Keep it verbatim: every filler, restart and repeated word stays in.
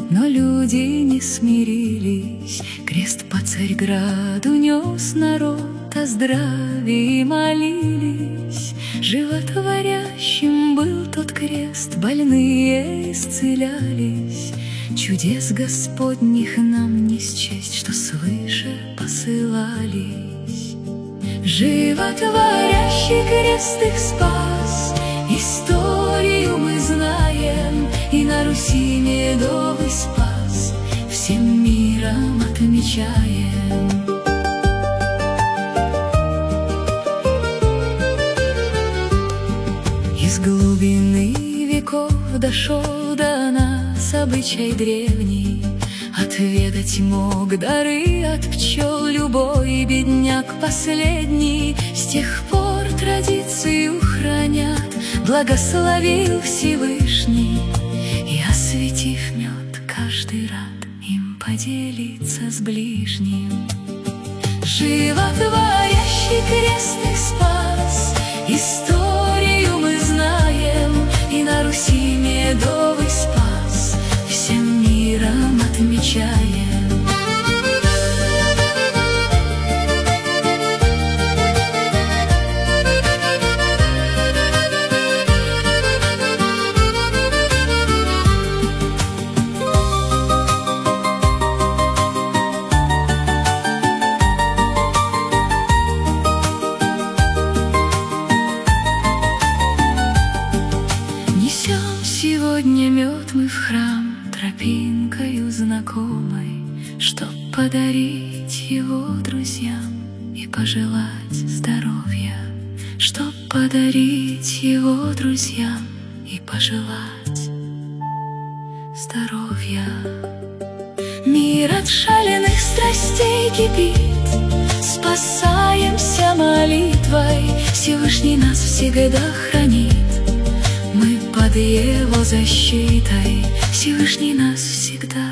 Но люди не смирились, крест по Царьграду нес народ, о здравии молились. Животворящим был тот крест, больные исцелялись. Чудес Господних нам не счесть, что свыше посылались. Животворящий крест их спас, историю мы знаем, и на Руси медовый спас всем миром отмечаем. Из глубины веков дошел до нас обычай древний, отведать мог дары от пчел любой бедняк последний. С тех пор традицию хранят, благословил Всевышний, и, осветив мед, каждый рад им поделиться с ближним. Животворящий крест их спас, историю мы знаем, и на Руси медовый спас всем миром отмечаем. Сегодня мед мы в храм тропинкою знакомой, чтоб подарить его друзьям и пожелать здоровья, чтоб подарить его друзьям и пожелать здоровья. Мир от шаленых страстей кипит, спасаемся молитвой, Всевышний нас всегда хранит. Мы под его защитой, Всевышний нас всегда